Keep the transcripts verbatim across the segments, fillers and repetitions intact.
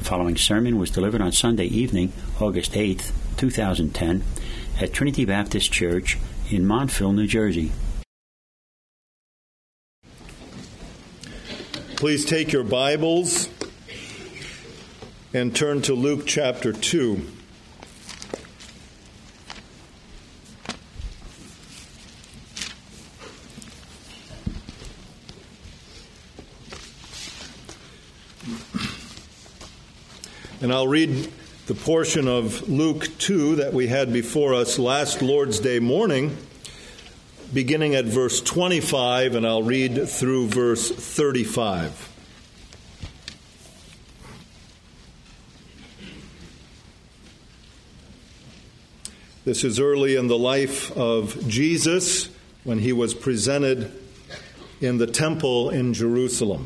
The following sermon was delivered on Sunday evening, August eighth, two thousand ten, at Trinity Baptist Church in Montville, New Jersey. Please take your Bibles and turn to Luke chapter two. And I'll read the portion of Luke two that we had before us last Lord's Day morning, beginning at verse twenty-five, and I'll read through verse thirty-five. This is early in the life of Jesus when he was presented in the temple in Jerusalem.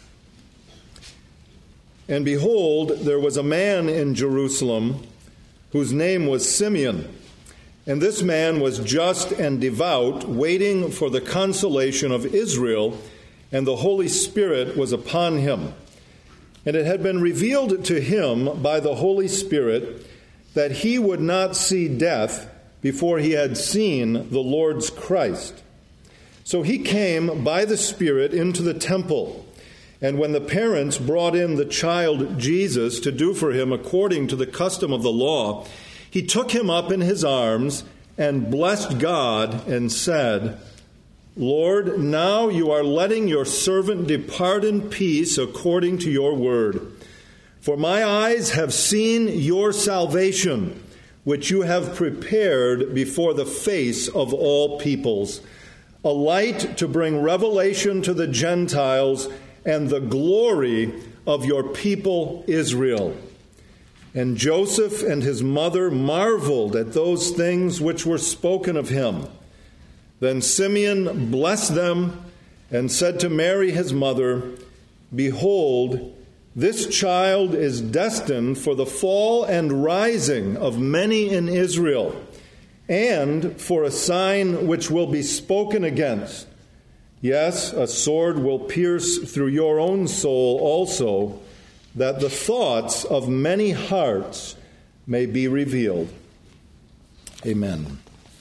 And behold, there was a man in Jerusalem whose name was Simeon. And this man was just and devout, waiting for the consolation of Israel, and the Holy Spirit was upon him. And it had been revealed to him by the Holy Spirit that he would not see death before he had seen the Lord's Christ. So he came by the Spirit into the temple. And when the parents brought in the child Jesus to do for him according to the custom of the law, he took him up in his arms and blessed God and said, Lord, now you are letting your servant depart in peace according to your word. For my eyes have seen your salvation, which you have prepared before the face of all peoples, a light to bring revelation to the Gentiles and the glory of your people Israel. And Joseph and his mother marveled at those things which were spoken of him. Then Simeon blessed them and said to Mary his mother, Behold, this child is destined for the fall and rising of many in Israel, and for a sign which will be spoken against. Yes, a sword will pierce through your own soul also, that the thoughts of many hearts may be revealed. Amen.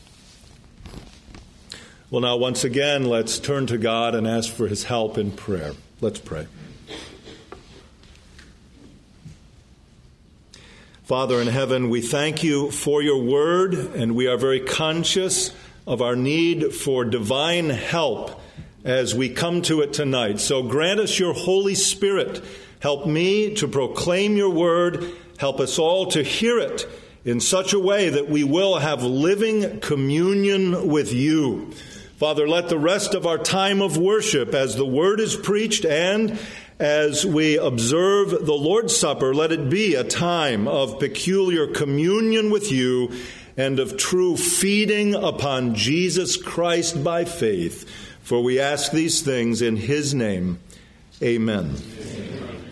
Well, now, once again, let's turn to God and ask for his help in prayer. Let's pray. Father in heaven, we thank you for your word, and we are very conscious of our need for divine help as we come to it tonight. So grant us your Holy Spirit. Help me to proclaim your word. Help us all to hear it in such a way that we will have living communion with you. Father, let the rest of our time of worship, as the word is preached and as we observe the Lord's Supper, let it be a time of peculiar communion with you and of true feeding upon Jesus Christ by faith. For we ask these things in his name. Amen. Amen.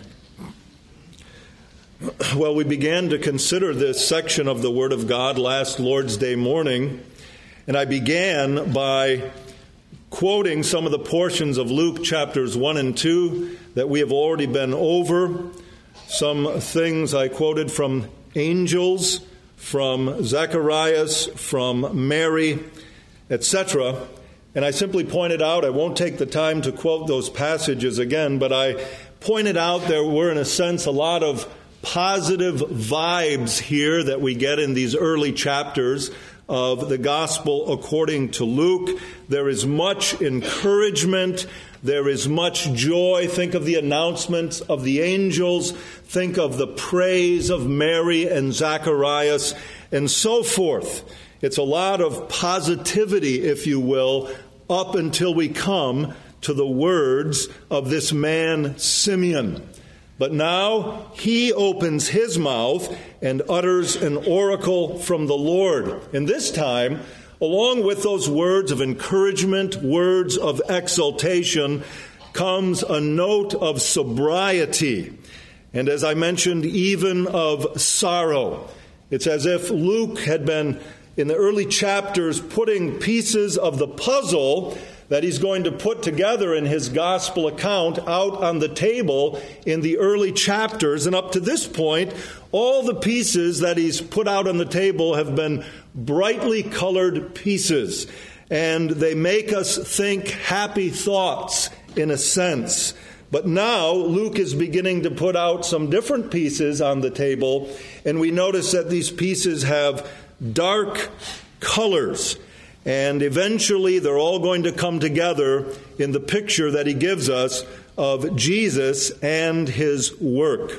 Well, we began to consider this section of the Word of God last Lord's Day morning, and I began by quoting some of the portions of Luke chapters one and two that we have already been over. Some things I quoted from angels, from Zacharias, from Mary, et cetera. And I simply pointed out, I won't take the time to quote those passages again, but I pointed out there were, in a sense, a lot of positive vibes here that we get in these early chapters of the Gospel according to Luke. There is much encouragement. There is much joy. Think of the announcements of the angels. Think of the praise of Mary and Zacharias, and so forth. It's a lot of positivity, if you will, up until we come to the words of this man, Simeon. But now he opens his mouth and utters an oracle from the Lord. And this time, along with those words of encouragement, words of exaltation, comes a note of sobriety. And as I mentioned, even of sorrow. It's as if Luke had been, in the early chapters, putting pieces of the puzzle that he's going to put together in his gospel account out on the table in the early chapters. And up to this point, all the pieces that he's put out on the table have been brightly colored pieces. And they make us think happy thoughts in a sense. But now Luke is beginning to put out some different pieces on the table. And we notice that these pieces have dark colors. And eventually they're all going to come together in the picture that he gives us of Jesus and his work.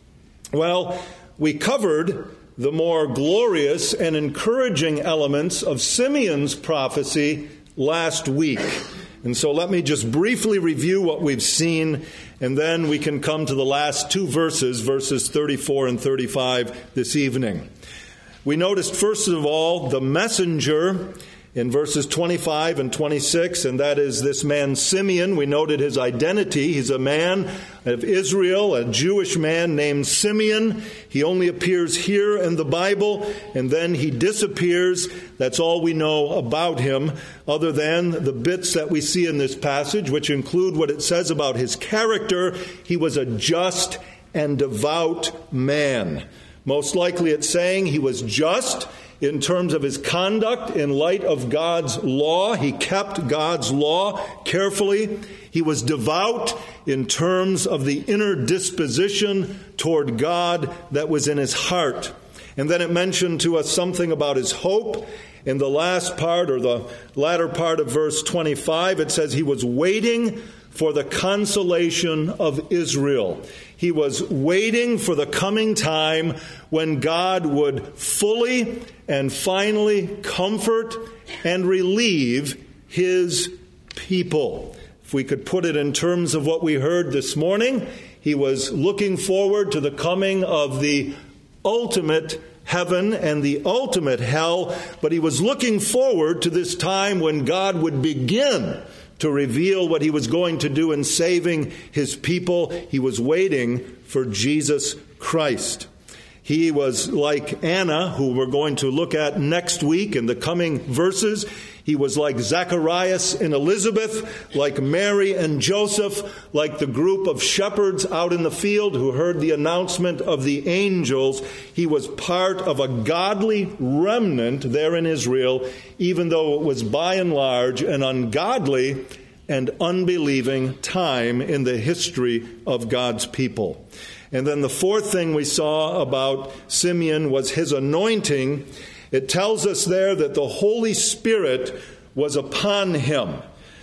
Well, we covered the more glorious and encouraging elements of Simeon's prophecy last week. And so let me just briefly review what we've seen, and then we can come to the last two verses, verses thirty-four and thirty-five this evening. We noticed, first of all, the messenger in verses twenty-five and twenty-six, and that is this man Simeon. We noted his identity. He's a man of Israel, a Jewish man named Simeon. He only appears here in the Bible, and then he disappears. That's all we know about him, other than the bits that we see in this passage, which include what it says about his character. He was a just and devout man. Most likely it's saying he was just in terms of his conduct in light of God's law. He kept God's law carefully. He was devout in terms of the inner disposition toward God that was in his heart. And then it mentioned to us something about his hope. In the last part, or the latter part of verse twenty-five, it says he was waiting for the consolation of Israel. He was waiting for the coming time when God would fully and finally comfort and relieve his people. If we could put it in terms of what we heard this morning, he was looking forward to the coming of the ultimate heaven and the ultimate hell, but he was looking forward to this time when God would begin to reveal what he was going to do in saving his people. He was waiting for Jesus Christ. He was like Anna, who we're going to look at next week in the coming verses. He was like Zacharias and Elizabeth, like Mary and Joseph, like the group of shepherds out in the field who heard the announcement of the angels. He was part of a godly remnant there in Israel, even though it was by and large an ungodly and unbelieving time in the history of God's people. And then the fourth thing we saw about Simeon was his anointing. It tells us there that the Holy Spirit was upon him.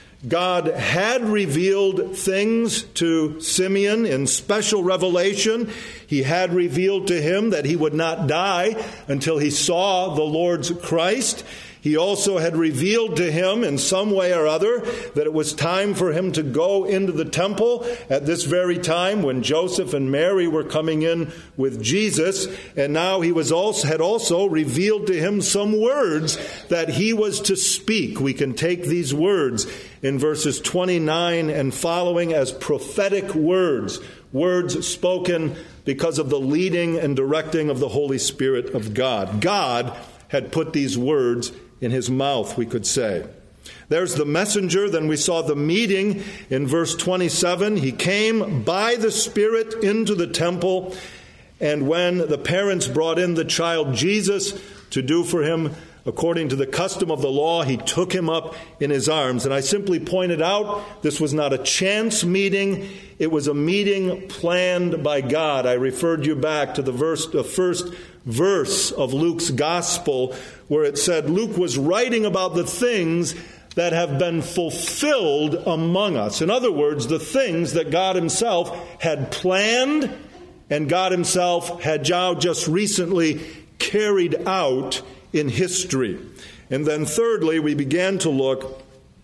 God had revealed things to Simeon in special revelation. He had revealed to him that he would not die until he saw the Lord's Christ. He also had revealed to him in some way or other that it was time for him to go into the temple at this very time when Joseph and Mary were coming in with Jesus. And now he was also had also revealed to him some words that he was to speak. We can take these words in verses twenty-nine and following as prophetic words, words spoken because of the leading and directing of the Holy Spirit of God. God had put these words in his mouth, we could say. There's the messenger. Then we saw the meeting in verse twenty-seven. He came by the Spirit into the temple, and when the parents brought in the child Jesus to do for him according to the custom of the law, he took him up in his arms. And I simply pointed out this was not a chance meeting. It was a meeting planned by God. I referred you back to the verse, the first verse of Luke's gospel, where it said Luke was writing about the things that have been fulfilled among us. In other words, the things that God himself had planned and God himself had just recently carried out in history. And then thirdly, we began to look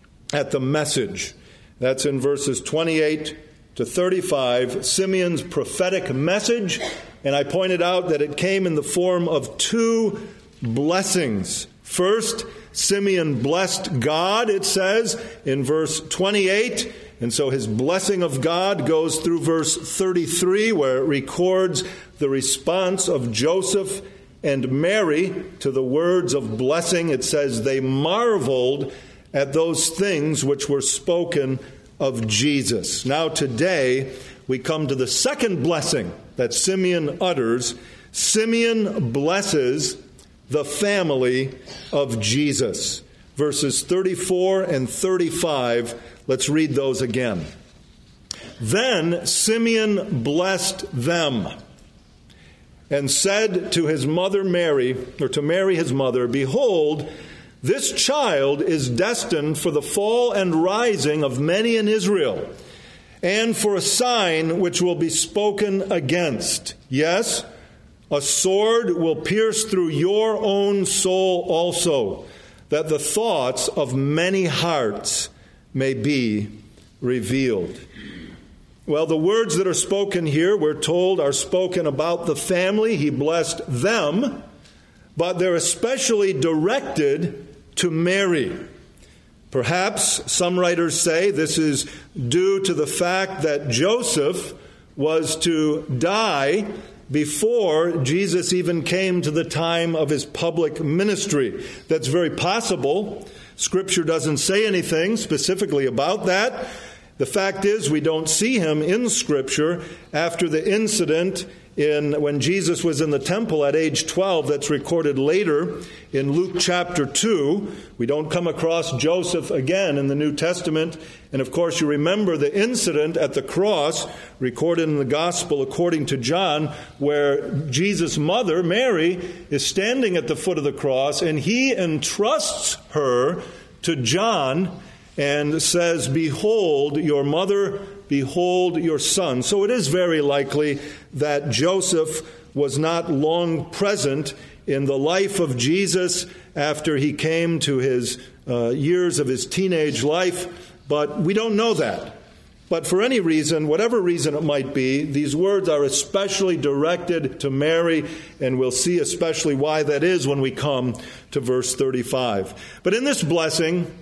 at the message. That's in verses twenty-eight to thirty-five, Simeon's prophetic message. And I pointed out that it came in the form of two blessings. First, Simeon blessed God, it says, in verse twenty-eight. And so his blessing of God goes through verse thirty-three, where it records the response of Joseph and Mary to the words of blessing. It says they marveled at those things which were spoken of Jesus. Now today we come to the second blessing that Simeon utters. Simeon blesses the family of Jesus. Verses thirty-four and thirty-five, let's read those again. Then Simeon blessed them and said to his mother Mary, or to Mary his mother, "Behold, this child is destined for the fall and rising of many in Israel, and for a sign which will be spoken against. Yes, a sword will pierce through your own soul also, that the thoughts of many hearts may be revealed." Well, the words that are spoken here, we're told, are spoken about the family. He blessed them, but they're especially directed to Mary. Perhaps some writers say this is due to the fact that Joseph was to die before Jesus even came to the time of his public ministry. That's very possible. Scripture doesn't say anything specifically about that. The fact is, we don't see him in Scripture after the incident in when Jesus was in the temple at age twelve. That's recorded later in Luke chapter two. We don't come across Joseph again in the New Testament. And of course, you remember the incident at the cross recorded in the Gospel according to John, where Jesus' mother, Mary, is standing at the foot of the cross, and he entrusts her to John and says, "Behold your mother, behold your son." So it is very likely that Joseph was not long present in the life of Jesus after he came to his uh, years of his teenage life, but we don't know that. But for any reason, whatever reason it might be, these words are especially directed to Mary, and we'll see especially why that is when we come to verse thirty-five. But in this blessing,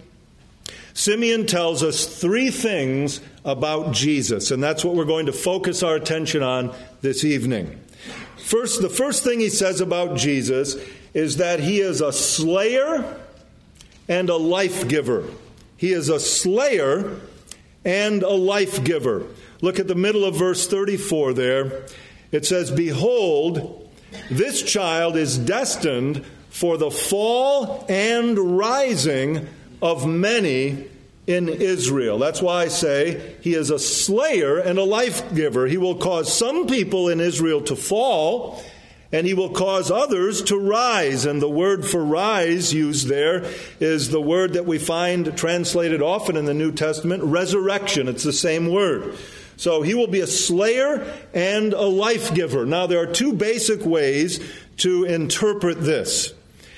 Simeon tells us three things about Jesus, and that's what we're going to focus our attention on this evening. First, the first thing he says about Jesus is that he is a slayer and a life giver. He is a slayer and a life giver. Look at the middle of verse thirty-four there. It says, "Behold, this child is destined for the fall and rising of many in Israel." That's why I say he is a slayer and a life giver. He will cause some people in Israel to fall, and he will cause others to rise. And the word for rise used there is the word that we find translated often in the New Testament, resurrection. It's the same word. So he will be a slayer and a life giver. Now, there are two basic ways to interpret this.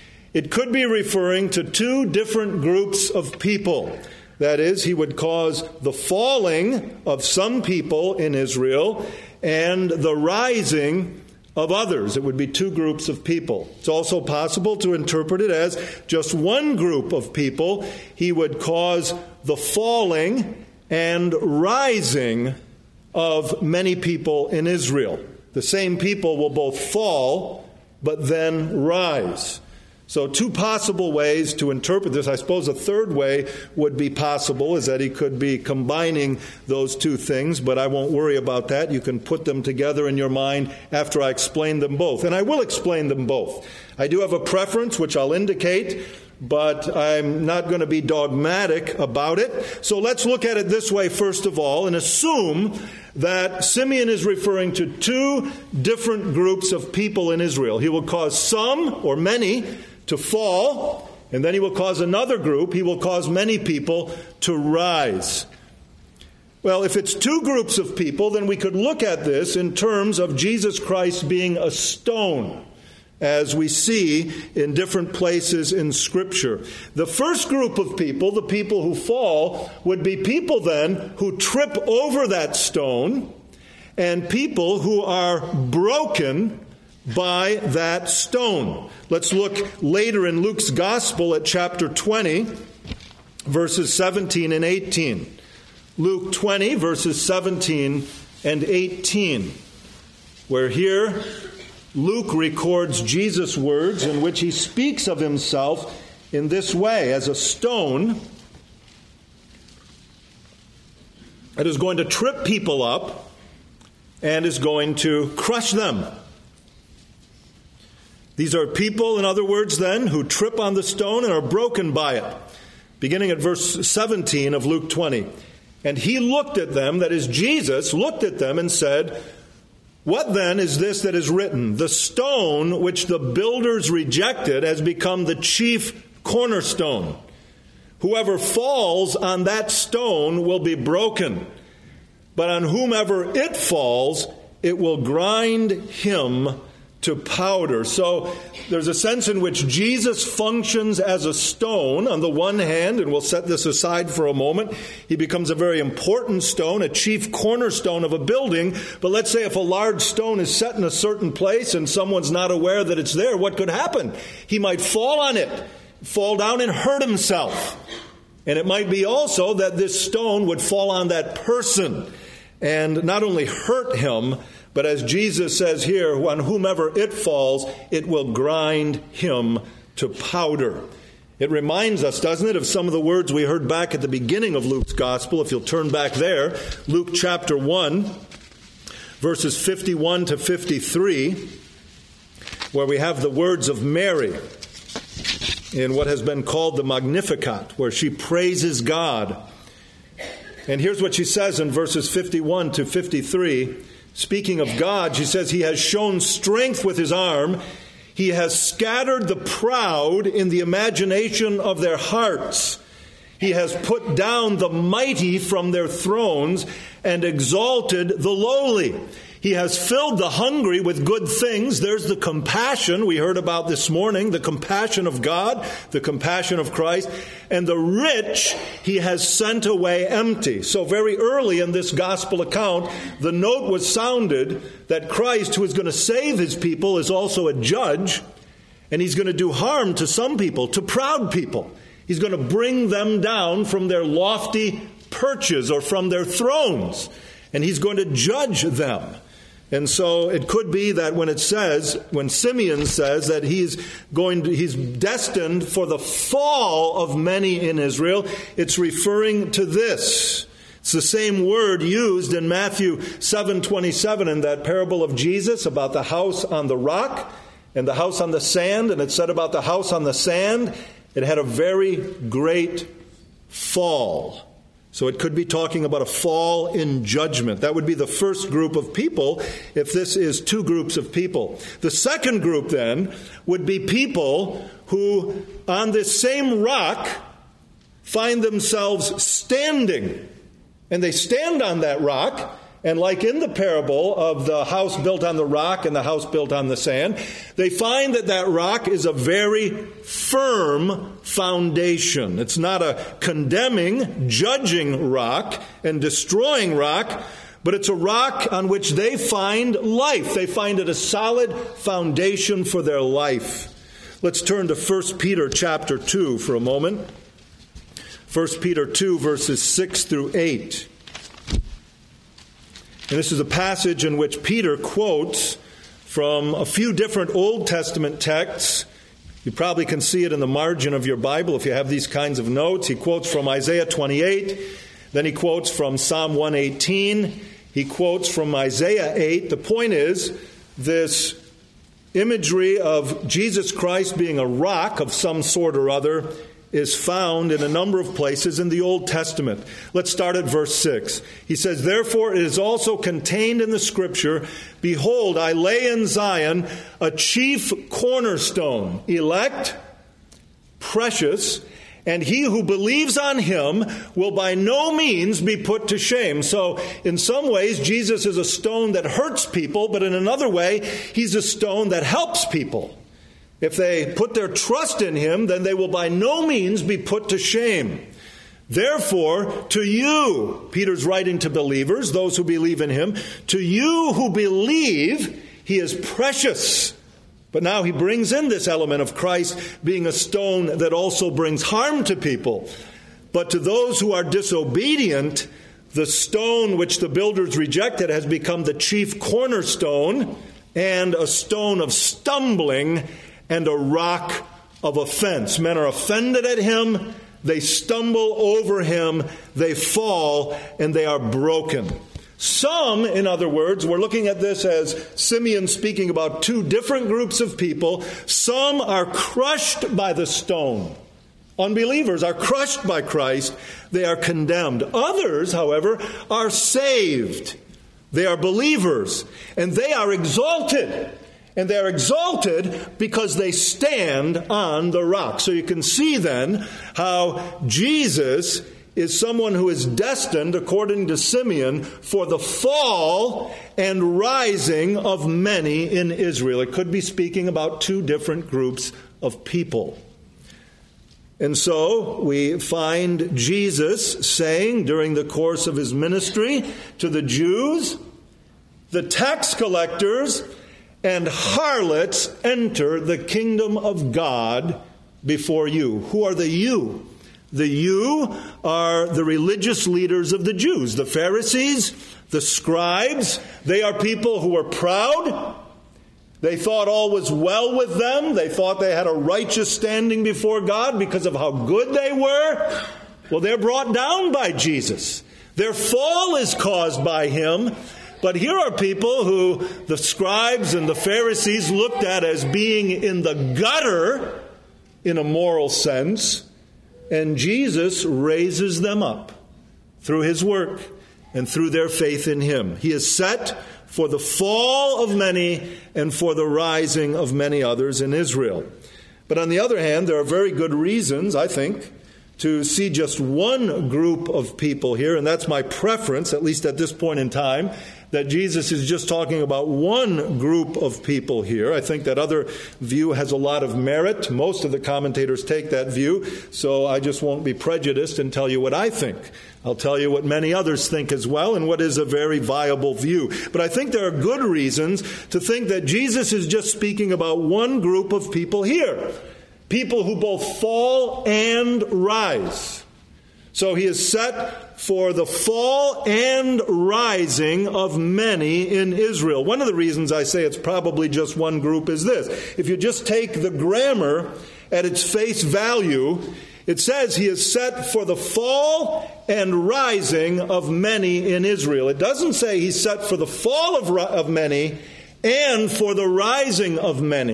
It could be referring to two different groups of people. That is, he would cause the falling of some people in Israel and the rising of others. It would be two groups of people. It's also possible to interpret it as just one group of people. He would cause the falling and rising of many people in Israel. The same people will both fall, but then rise. So two possible ways to interpret this. I suppose a third way would be possible, is that he could be combining those two things, but I won't worry about that. You can put them together in your mind after I explain them both. And I will explain them both. I do have a preference, which I'll indicate, but I'm not going to be dogmatic about it. So let's look at it this way first of all, and assume that Simeon is referring to two different groups of people in Israel. He will cause some, or many, to fall, and then he will cause another group, he will cause many people to rise. Well, if it's two groups of people, then we could look at this in terms of Jesus Christ being a stone, as we see in different places in Scripture. The first group of people, the people who fall, would be people then who trip over that stone, and people who are broken by that stone. Let's look later in Luke's Gospel at chapter twenty, verses seventeen and eighteen. Luke twenty, verses seventeen and eighteen, where here Luke records Jesus' words in which he speaks of himself in this way: as a stone that is going to trip people up and is going to crush them. These are people, in other words, then, who trip on the stone and are broken by it. Beginning at verse seventeen of Luke twenty. And he looked at them, that is, Jesus looked at them and said, "What then is this that is written? The stone which the builders rejected has become the chief cornerstone. Whoever falls on that stone will be broken, but on whomever it falls, it will grind him to powder." So there's a sense in which Jesus functions as a stone on the one hand, and we'll set this aside for a moment. He becomes a very important stone, a chief cornerstone of a building. But let's say if a large stone is set in a certain place and someone's not aware that it's there, what could happen? He might fall on it, fall down and hurt himself. And it might be also that this stone would fall on that person and not only hurt him, but as Jesus says here, on whomever it falls, it will grind him to powder. It reminds us, doesn't it, of some of the words we heard back at the beginning of Luke's gospel. If you'll turn back there, Luke chapter one, verses fifty-one to fifty-three, where we have the words of Mary in what has been called the Magnificat, where she praises God. And here's what she says in verses fifty-one to fifty-three. Speaking of God, she says, "He has shown strength with his arm. He has scattered the proud in the imagination of their hearts. He has put down the mighty from their thrones and exalted the lowly. He has filled the hungry with good things." There's the compassion we heard about this morning, the compassion of God, the compassion of Christ. "And the rich he has sent away empty." So very early in this gospel account, the note was sounded that Christ, who is going to save his people, is also a judge, and he's going to do harm to some people, to proud people. He's going to bring them down from their lofty perches or from their thrones, and he's going to judge them. And so it could be that when it says, when Simeon says that he's going to, he's destined for the fall of many in Israel, it's referring to this. It's the same word used in Matthew seven twenty-seven in that parable of Jesus about the house on the rock and the house on the sand. And it said about the house on the sand, it had a very great fall. So it could be talking about a fall in judgment. That would be the first group of people if this is two groups of people. The second group then would be people who on this same rock find themselves standing. And they stand on that rock. And like in the parable of the house built on the rock and the house built on the sand, they find that that rock is a very firm foundation. It's not a condemning, judging rock and destroying rock, but it's a rock on which they find life. They find it a solid foundation for their life. Let's turn to First Peter chapter two for a moment. First Peter two, verses six through eight. And this is a passage in which Peter quotes from a few different Old Testament texts. You probably can see it in the margin of your Bible if you have these kinds of notes. He quotes from Isaiah twenty-eight. Then he quotes from Psalm one eighteen. He quotes from Isaiah eight. The point is, this imagery of Jesus Christ being a rock of some sort or other is found in a number of places in the Old Testament. Let's start at verse six. He says, "Therefore it is also contained in the Scripture, Behold, I lay in Zion a chief cornerstone, elect, precious, and he who believes on him will by no means be put to shame." So in some ways, Jesus is a stone that hurts people, but in another way, he's a stone that helps people. If they put their trust in him, then they will by no means be put to shame. "Therefore, to you," Peter's writing to believers, those who believe in him, "to you who believe, he is precious." But now he brings in this element of Christ being a stone that also brings harm to people. "But to those who are disobedient, the stone which the builders rejected has become the chief cornerstone and a stone of stumbling and a rock of offense." Men are offended at him. They stumble over him, they fall, and they are broken. Some, in other words, we're looking at this as Simeon speaking about two different groups of people. Some are crushed by the stone. Unbelievers are crushed by Christ. They are condemned. Others, however, are saved. They are believers, and they are exalted. And they are exalted because they stand on the rock. So you can see then how Jesus is someone who is destined, according to Simeon, for the fall and rising of many in Israel. It could be speaking about two different groups of people. And so we find Jesus saying during the course of his ministry to the Jews, the tax collectors and harlots enter the kingdom of God before you. Who are the you? The you are the religious leaders of the Jews, the Pharisees, the scribes. They are people who are proud. They thought all was well with them. They thought they had a righteous standing before God because of how good they were. Well, they're brought down by Jesus. Their fall is caused by him. But here are people who the scribes and the Pharisees looked at as being in the gutter in a moral sense. And Jesus raises them up through his work and through their faith in him. He is set for the fall of many and for the rising of many others in Israel. But on the other hand, there are very good reasons, I think, to see just one group of people here, and that's my preference, at least at this point in time, that Jesus is just talking about one group of people here. I think that other view has a lot of merit. Most of the commentators take that view, so I just won't be prejudiced and tell you what I think. I'll tell you what many others think as well, and what is a very viable view. But I think there are good reasons to think that Jesus is just speaking about one group of people here. People who both fall and rise. So he is set for the fall and rising of many in Israel. One of the reasons I say it's probably just one group is this. If you just take the grammar at its face value, it says he is set for the fall and rising of many in Israel. It doesn't say he's set for the fall of, of many and for the rising of many.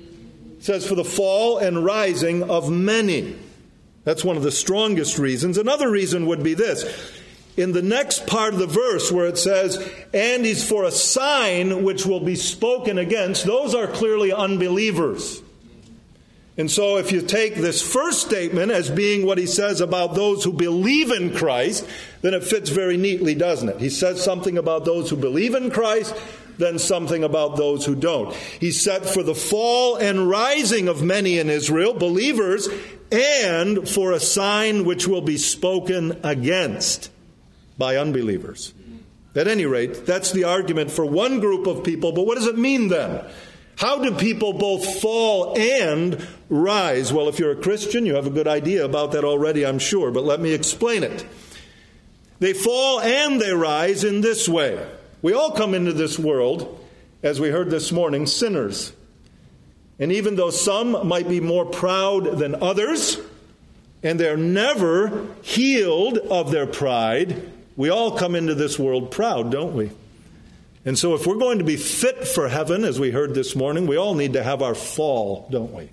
It says for the fall and rising of many. That's one of the strongest reasons. Another reason would be this. In the next part of the verse where it says, and he's for a sign which will be spoken against, those are clearly unbelievers. And so if you take this first statement as being what he says about those who believe in Christ, then it fits very neatly, doesn't it? He says something about those who believe in Christ, then something about those who don't. He's set for the fall and rising of many in Israel, believers, and for a sign which will be spoken against by unbelievers. At any rate, that's the argument for one group of people. But what does it mean then? How do people both fall and rise? Well, if you're a Christian, you have a good idea about that already, I'm sure. But let me explain it. They fall and they rise in this way. We all come into this world, as we heard this morning, sinners. And even though some might be more proud than others, and they're never healed of their pride, we all come into this world proud, don't we? And so if we're going to be fit for heaven, as we heard this morning, we all need to have our fall, don't we?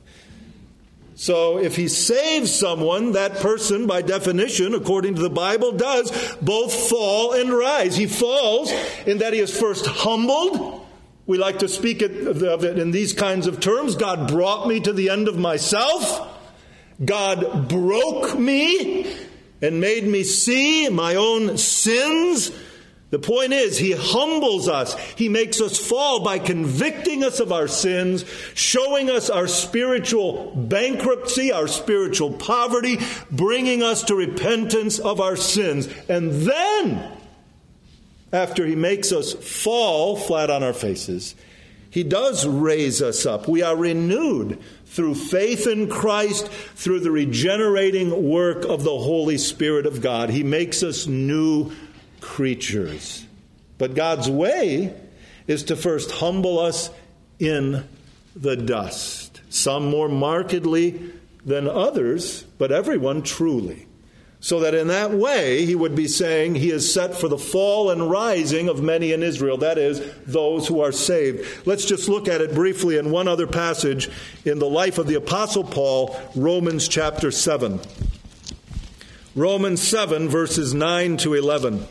So if he saves someone, that person, by definition, according to the Bible, does both fall and rise. He falls in that he is first humbled. We like to speak of it in these kinds of terms. God brought me to the end of myself. God broke me and made me see my own sins. The point is, he humbles us. He makes us fall by convicting us of our sins, showing us our spiritual bankruptcy, our spiritual poverty, bringing us to repentance of our sins. And then, after he makes us fall flat on our faces, he does raise us up. We are renewed through faith in Christ, through the regenerating work of the Holy Spirit of God. He makes us new creatures. But God's way is to first humble us in the dust. Some more markedly than others, but everyone truly. So that in that way, he would be saying he is set for the fall and rising of many in Israel, that is, those who are saved. Let's just look at it briefly in one other passage in the life of the Apostle Paul, Romans chapter seven. Romans seven, verses nine to eleven.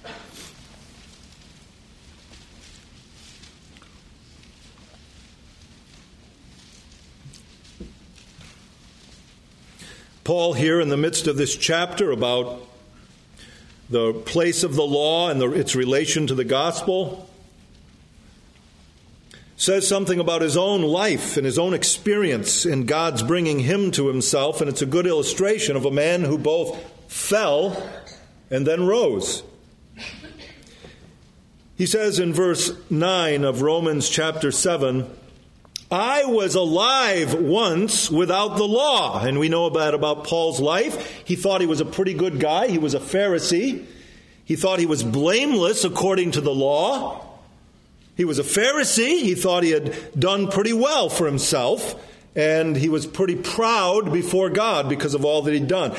Paul here in the midst of this chapter about the place of the law and the, its relation to the gospel says something about his own life and his own experience in God's bringing him to himself, and it's a good illustration of a man who both fell and then rose. He says in verse nine of Romans chapter seven, I was alive once without the law. And we know about, about Paul's life. He thought he was a pretty good guy. He was a Pharisee. He thought he was blameless according to the law. He was a Pharisee. He thought he had done pretty well for himself. And he was pretty proud before God because of all that he'd done.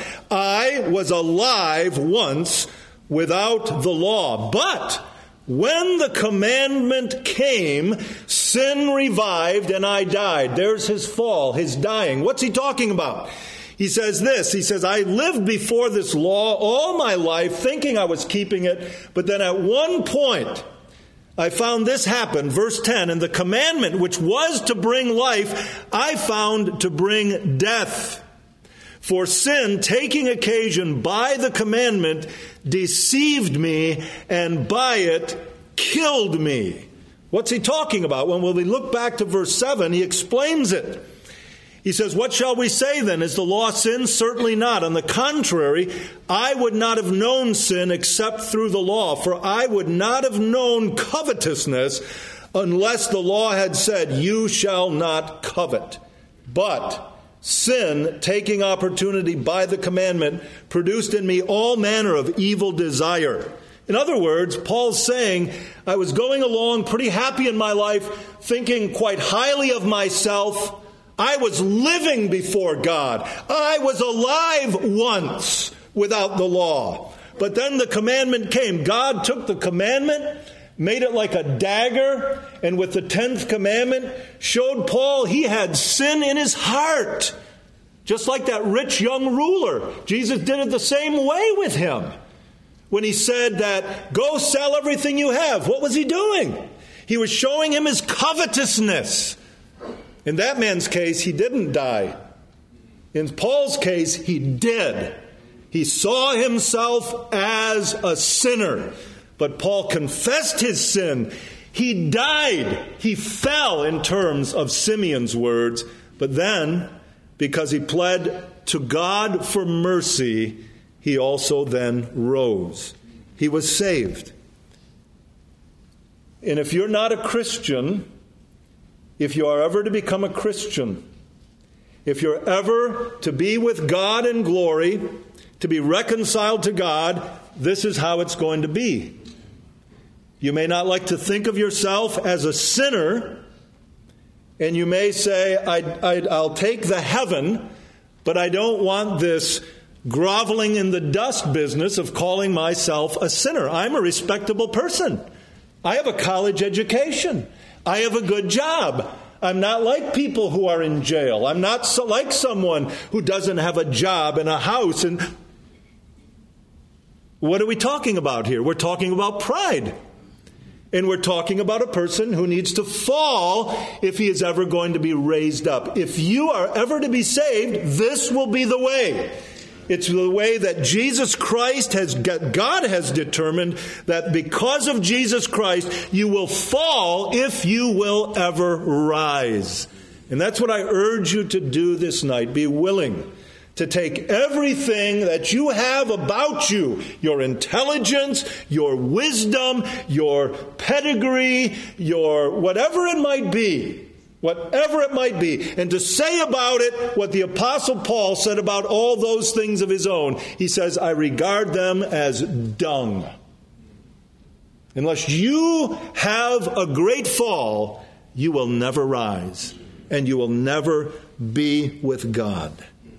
I was alive once without the law. But when the commandment came, sin revived and I died. There's his fall, his dying. What's he talking about? He says this. He says, I lived before this law all my life thinking I was keeping it. But then at one point, I found this happen. Verse ten, and the commandment which was to bring life, I found to bring death. For sin, taking occasion by the commandment, deceived me, and by it killed me. What's he talking about? Well, when we look back to verse seven, he explains it. He says, what shall we say then? Is the law sin? Certainly not. On the contrary, I would not have known sin except through the law. For I would not have known covetousness unless the law had said, you shall not covet. But sin, taking opportunity by the commandment, produced in me all manner of evil desire. In other words, Paul's saying, I was going along pretty happy in my life, thinking quite highly of myself. I was living before God. I was alive once without the law. But then the commandment came. God took the commandment, made it like a dagger, and with the tenth commandment, showed Paul he had sin in his heart. Just like that rich young ruler. Jesus did it the same way with him. When he said that, go sell everything you have. What was he doing? He was showing him his covetousness. In that man's case, he didn't die. In Paul's case, he did. He saw himself as a sinner. But Paul confessed his sin. He died. He fell in terms of Simeon's words. But then, because he pled to God for mercy, he also then rose. He was saved. And if you're not a Christian, if you are ever to become a Christian, if you're ever to be with God in glory, to be reconciled to God, this is how it's going to be. You may not like to think of yourself as a sinner, and you may say, I, I, I'll take the heaven, but I don't want this groveling in the dust business of calling myself a sinner. I'm a respectable person. I have a college education. I have a good job. I'm not like people who are in jail. I'm not so like someone who doesn't have a job and a house. And what are we talking about here? We're talking about pride. And we're talking about a person who needs to fall if he is ever going to be raised up. If you are ever to be saved, this will be the way. It's the way that Jesus Christ has, God has determined that because of Jesus Christ, you will fall if you will ever rise. And that's what I urge you to do this night. Be willing to take everything that you have about you, your intelligence, your wisdom, your pedigree, your whatever it might be, whatever it might be, and to say about it what the Apostle Paul said about all those things of his own. He says, I regard them as dung. Unless you have a great fall, you will never rise, and you will never be with God.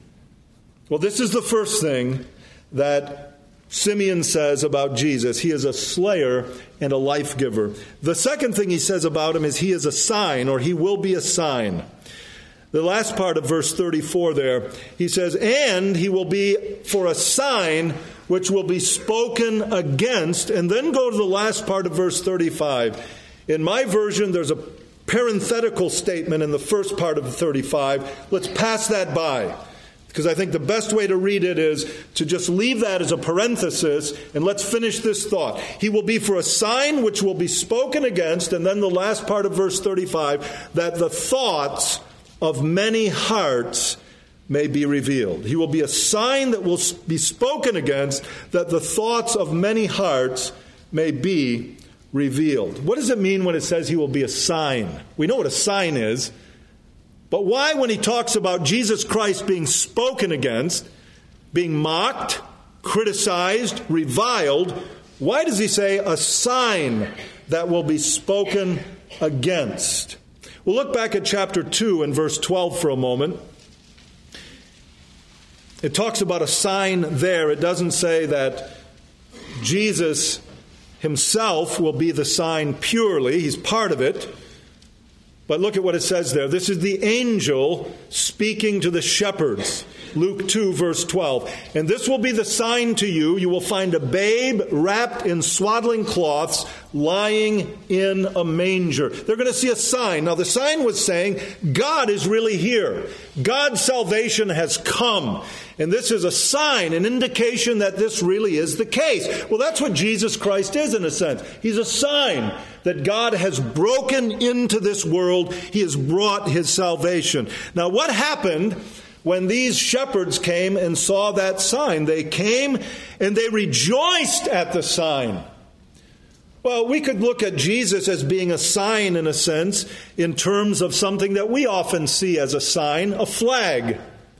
Well, this is the first thing that Simeon says about Jesus. He is a slayer and a life giver. The second thing he says about him is he is a sign, or he will be a sign. The last part of verse thirty-four there, he says, and he will be for a sign which will be spoken against. And then go to the last part of verse thirty-five. In my version, there's a parenthetical statement in the first part of thirty-five. Let's pass that by, because I think the best way to read it is to just leave that as a parenthesis, and let's finish this thought. He will be for a sign which will be spoken against, and then the last part of verse thirty-five, that the thoughts of many hearts may be revealed. He will be a sign that will be spoken against, that the thoughts of many hearts may be revealed. What does it mean when it says he will be a sign? We know what a sign is. But why, when he talks about Jesus Christ being spoken against, being mocked, criticized, reviled, why does he say a sign that will be spoken against? We'll look back at chapter two and verse twelve for a moment. It talks about a sign there. It doesn't say that Jesus himself will be the sign purely. He's part of it. But look at what it says there. This is the angel speaking to the shepherds. Luke two, verse twelve. And this will be the sign to you. You will find a babe wrapped in swaddling cloths, lying in a manger. They're going to see a sign. Now, the sign was saying, God is really here. God's salvation has come. And this is a sign, an indication that this really is the case. Well, that's what Jesus Christ is, in a sense. He's a sign that God has broken into this world. He has brought his salvation. Now, what happened when these shepherds came and saw that sign? They came and they rejoiced at the sign. Well, we could look at Jesus as being a sign, in a sense, in terms of something that we often see as a sign, a flag.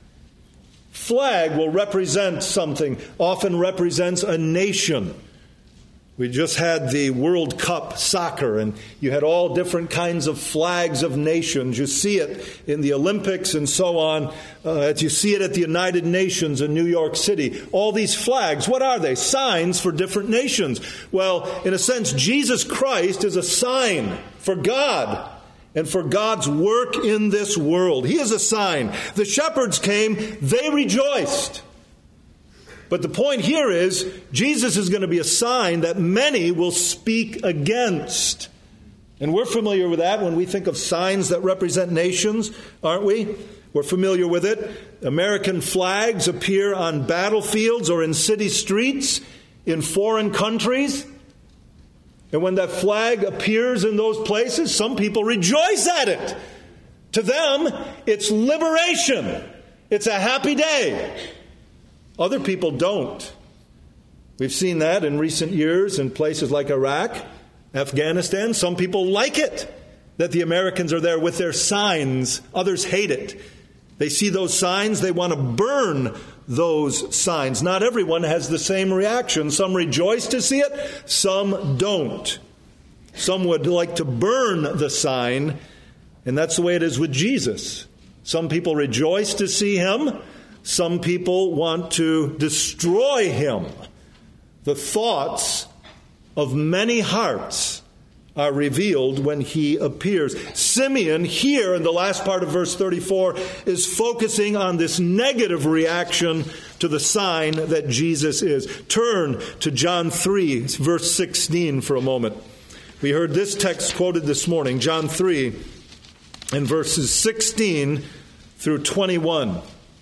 Flag will represent something, often represents a nation. We just had the World Cup soccer, and you had all different kinds of flags of nations. You see it in the Olympics and so on. Uh, as you see it at the United Nations in New York City. All these flags, what are they? Signs for different nations. Well, in a sense, Jesus Christ is a sign for God and for God's work in this world. He is a sign. The shepherds came, they rejoiced. But the point here is, Jesus is going to be a sign that many will speak against. And we're familiar with that when we think of signs that represent nations, aren't we? We're familiar with it. American flags appear on battlefields or in city streets in foreign countries. And when that flag appears in those places, some people rejoice at it. To them, it's liberation. It's a happy day. Other people don't. We've seen that in recent years in places like Iraq, Afghanistan. Some people like it that the Americans are there with their signs. Others hate it. They see those signs, they want to burn those signs. Not everyone has the same reaction. Some rejoice to see it, some don't. Some would like to burn the sign, and that's the way it is with Jesus. Some people rejoice to see him. Some people want to destroy him. The thoughts of many hearts are revealed when he appears. Simeon, here in the last part of verse thirty-four, is focusing on this negative reaction to the sign that Jesus is. Turn to John three, verse sixteen for a moment. We heard this text quoted this morning, John three, and verses sixteen through twenty-one.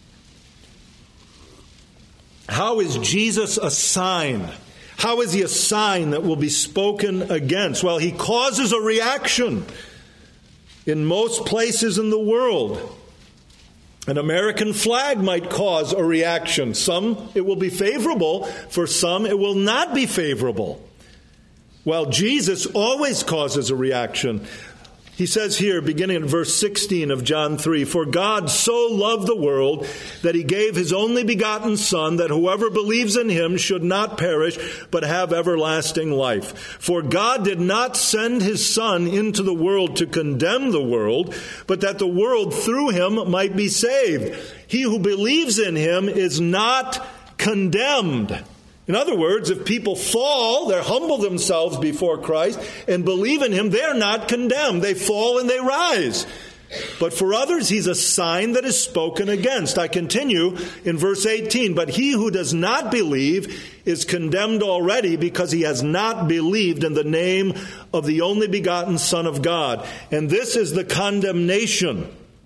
How is Jesus a sign? How is he a sign that will be spoken against? Well, he causes a reaction in most places in the world. An American flag might cause a reaction. Some, it will be favorable. For some, it will not be favorable. Well, Jesus always causes a reaction. He says here, beginning in verse sixteen of John three, "For God so loved the world that he gave his only begotten Son, that whoever believes in him should not perish, but have everlasting life. For God did not send his Son into the world to condemn the world, but that the world through him might be saved. He who believes in him is not condemned." In other words, if people fall, they humble themselves before Christ and believe in him, they're not condemned. They fall and they rise. But for others, he's a sign that is spoken against. I continue in verse eighteen. "But he who does not believe is condemned already, because he has not believed in the name of the only begotten Son of God. And this is the condemnation,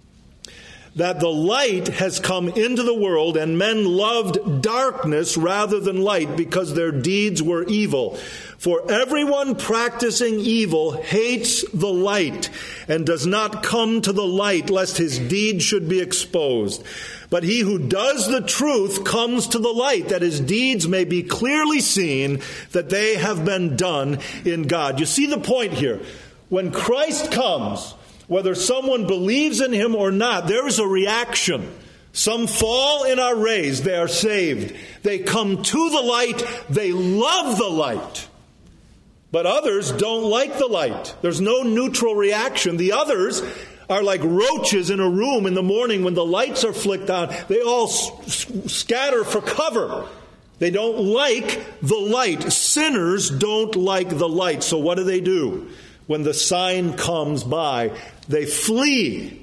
that the light has come into the world, and men loved darkness rather than light, because their deeds were evil. For everyone practicing evil hates the light, and does not come to the light, lest his deeds should be exposed. But he who does the truth comes to the light, that his deeds may be clearly seen, that they have been done in God." You see the point here. When Christ comes, whether someone believes in him or not, there is a reaction. Some fall and are raised. They are saved. They come to the light. They love the light. But others don't like the light. There's no neutral reaction. The others are like roaches in a room in the morning when the lights are flicked on. They all s- scatter for cover. They don't like the light. Sinners don't like the light. So what do they do? When the sign comes by, they flee.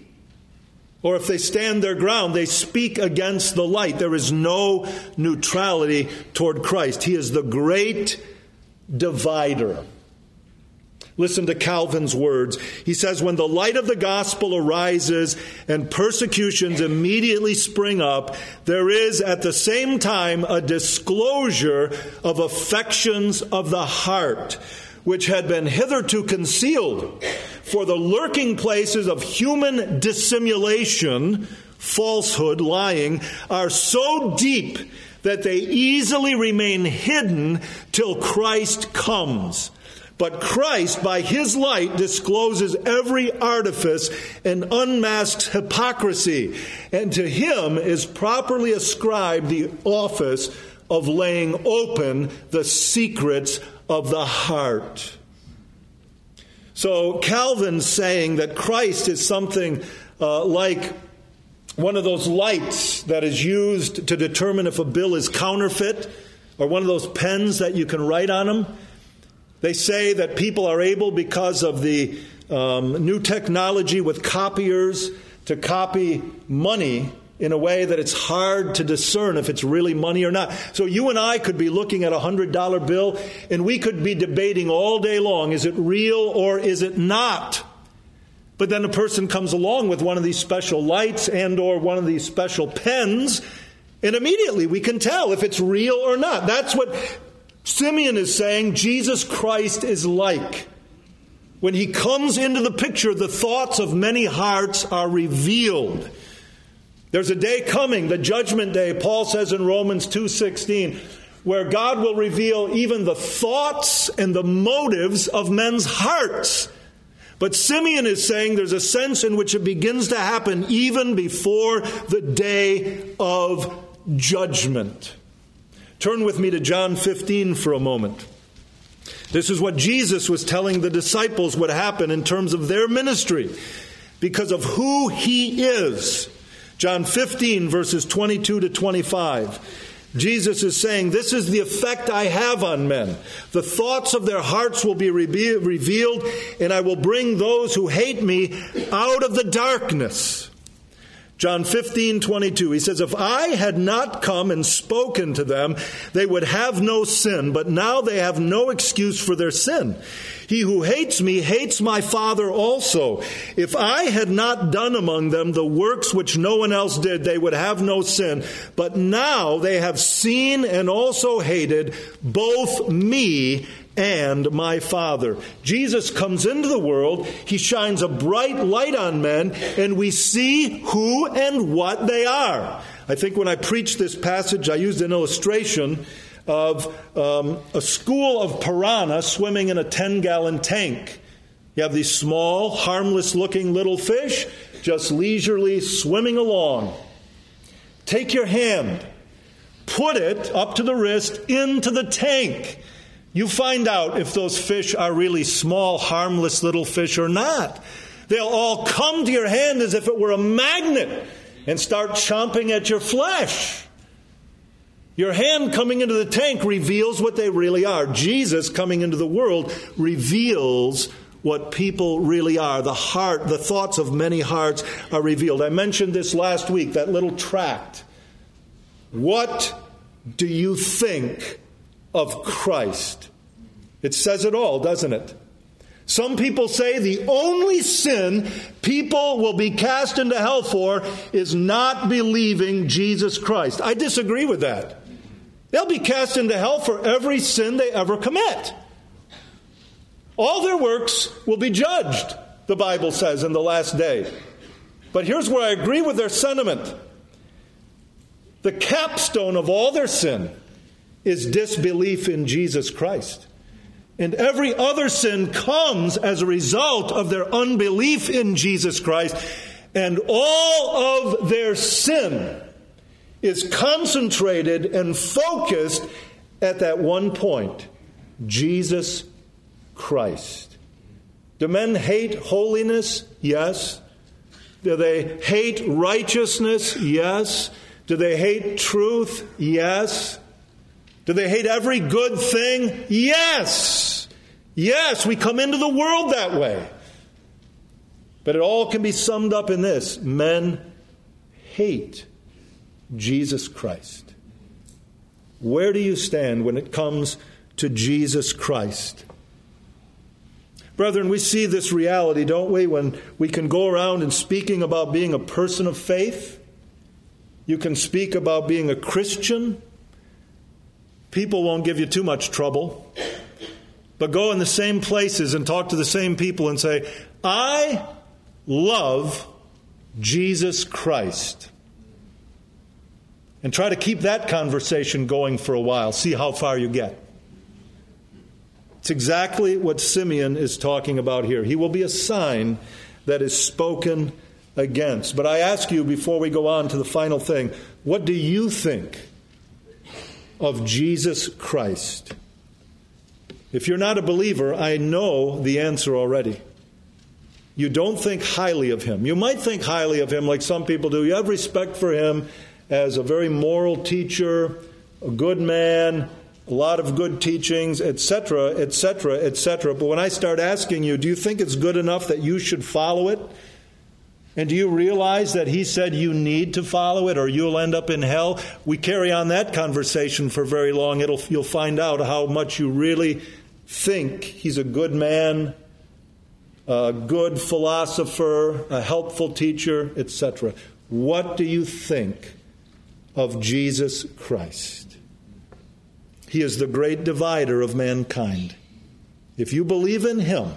Or if they stand their ground, they speak against the light. There is no neutrality toward Christ. He is the great divider. Listen to Calvin's words. He says, "When the light of the gospel arises and persecutions immediately spring up, there is at the same time a disclosure of affections of the heart, which had been hitherto concealed. For the lurking places of human dissimulation, falsehood, lying, are so deep that they easily remain hidden till Christ comes. But Christ, by his light, discloses every artifice and unmasks hypocrisy, and to him is properly ascribed the office of laying open the secrets of the heart." So Calvin's saying that Christ is something uh, like one of those lights that is used to determine if a bill is counterfeit, or one of those pens that you can write on them. They say that people are able, because of the um, new technology with copiers, to copy money in a way that it's hard to discern if it's really money or not. So you and I could be looking at a one hundred dollar bill, and we could be debating all day long, is it real or is it not? But then a person comes along with one of these special lights and or one of these special pens, and immediately we can tell if it's real or not. That's what Simeon is saying Jesus Christ is like. When he comes into the picture, the thoughts of many hearts are revealed. There's a day coming, the judgment day, Paul says in Romans two sixteen, where God will reveal even the thoughts and the motives of men's hearts. But Simeon is saying there's a sense in which it begins to happen even before the day of judgment. Turn with me to John fifteen for a moment. This is what Jesus was telling the disciples would happen in terms of their ministry, because of who he is. John fifteen, verses twenty-two to twenty-five. Jesus is saying, "This is the effect I have on men. The thoughts of their hearts will be rebe- revealed, and I will bring those who hate me out of the darkness." John fifteen, twenty-two, he says, "If I had not come and spoken to them, they would have no sin, but now they have no excuse for their sin. He who hates me hates my Father also. If I had not done among them the works which no one else did, they would have no sin. But now they have seen and also hated both me and my Father." Jesus comes into the world, he shines a bright light on men, and we see who and what they are. I think when I preached this passage, I used an illustration of um, a school of piranha swimming in a ten-gallon tank. You have these small, harmless-looking little fish just leisurely swimming along. Take your hand, put it up to the wrist into the tank. You find out if those fish are really small, harmless little fish or not. They'll all come to your hand as if it were a magnet and start chomping at your flesh. Your hand coming into the tank reveals what they really are. Jesus coming into the world reveals what people really are. The heart, the thoughts of many hearts are revealed. I mentioned this last week, that little tract. What do you think of Christ? It says it all, doesn't it? Some people say the only sin people will be cast into hell for is not believing Jesus Christ. I disagree with that. They'll be cast into hell for every sin they ever commit. All their works will be judged, the Bible says, in the last day. But here's where I agree with their sentiment. The capstone of all their sin is disbelief in Jesus Christ. And every other sin comes as a result of their unbelief in Jesus Christ. And all of their sin is concentrated and focused at that one point, Jesus Christ. Do men hate holiness? Yes. Do they hate righteousness? Yes. Do they hate truth? Yes. Do they hate every good thing? Yes. Yes, we come into the world that way. But it all can be summed up in this. Men hate Jesus Christ. Where do you stand when it comes to Jesus Christ? Brethren, we see this reality, don't we, when we can go around and speaking about being a person of faith. You can speak about being a Christian. People won't give you too much trouble. But go in the same places and talk to the same people and say, I love Jesus Christ. And try to keep that conversation going for a while. See how far you get. It's exactly what Simeon is talking about here. He will be a sign that is spoken against. But I ask you before we go on to the final thing, what do you think of Jesus Christ? If you're not a believer, I know the answer already. You don't think highly of him. You might think highly of him like some people do. You have respect for him as a very moral teacher, a good man, a lot of good teachings, et cetera, et cetera, et cetera. But when I start asking you, do you think it's good enough that you should follow it? And do you realize that he said you need to follow it or you'll end up in hell? We carry on that conversation for very long. It'll, you'll find out how much you really think he's a good man, a good philosopher, a helpful teacher, et cetera. What do you think of Jesus Christ? He is the great divider of mankind. If you believe in him,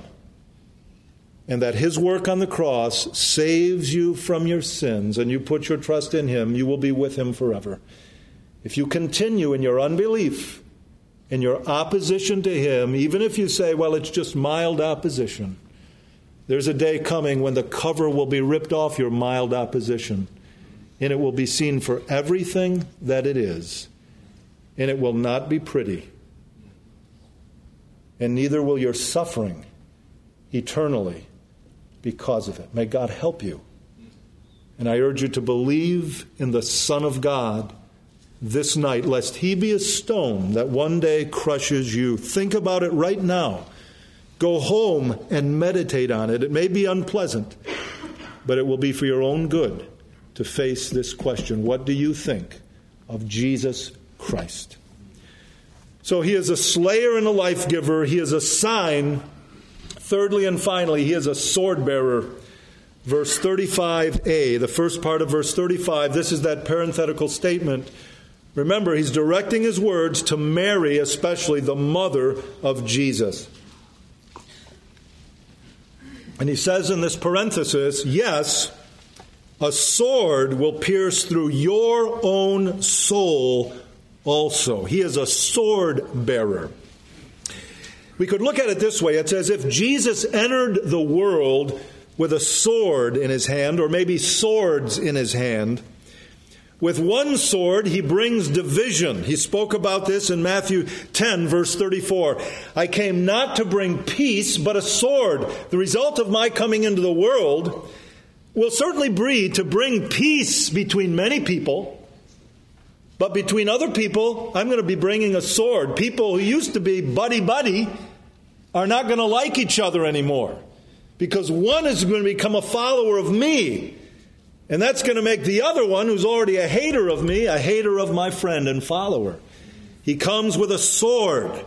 and that his work on the cross saves you from your sins, and you put your trust in him, you will be with him forever. If you continue in your unbelief, in your opposition to him, even if you say, well, it's just mild opposition, there's a day coming when the cover will be ripped off your mild opposition, and it will be seen for everything that it is, and it will not be pretty, and neither will your suffering eternally because of it. May God help you. And I urge you to believe in the Son of God this night, lest he be a stone that one day crushes you. Think about it right now. Go home and meditate on it. It may be unpleasant, but it will be for your own good to face this question. What do you think of Jesus Christ? So he is a slayer and a life giver. He is a sign. Thirdly and finally, he is a sword bearer. Verse thirty-five a, the first part of verse thirty-five, this is that parenthetical statement. Remember, he's directing his words to Mary, especially the mother of Jesus. And he says in this parenthesis, yes, a sword will pierce through your own soul also. He is a sword bearer. We could look at it this way. It's as if Jesus entered the world with a sword in his hand, or maybe swords in his hand. With one sword, he brings division. He spoke about this in Matthew ten, verse thirty-four. I came not to bring peace, but a sword. The result of my coming into the world will certainly be to bring peace between many people. But between other people, I'm going to be bringing a sword. People who used to be buddy-buddy are not going to like each other anymore, because one is going to become a follower of me. And that's going to make the other one, who's already a hater of me, a hater of my friend and follower. He comes with a sword.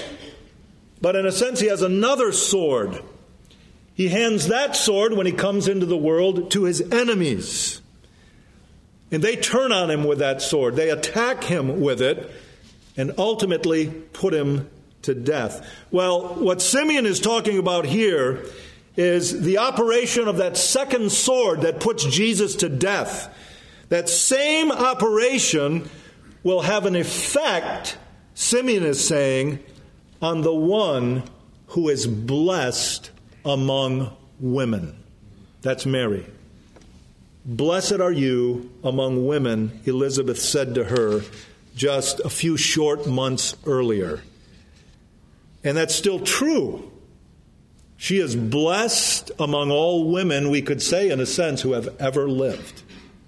But in a sense, he has another sword. He hands that sword, when he comes into the world, to his enemies. And they turn on him with that sword. They attack him with it and ultimately put him to death. Well, what Simeon is talking about here is the operation of that second sword that puts Jesus to death. That same operation will have an effect, Simeon is saying, on the one who is blessed among women. That's Mary. Blessed are you among women, Elizabeth said to her just a few short months earlier. And that's still true. She is blessed among all women, we could say, in a sense, who have ever lived.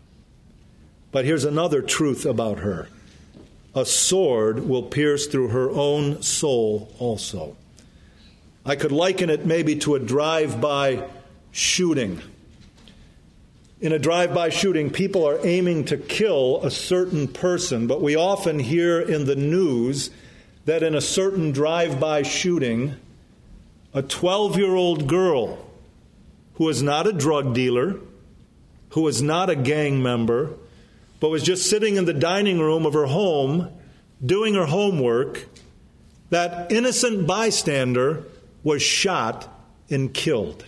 But here's another truth about her. A sword will pierce through her own soul also. I could liken it maybe to a drive-by shooting. In a drive-by shooting, people are aiming to kill a certain person, but we often hear in the news that in a certain drive-by shooting, a twelve-year-old girl who is not a drug dealer, who is not a gang member, but was just sitting in the dining room of her home doing her homework, that innocent bystander was shot and killed.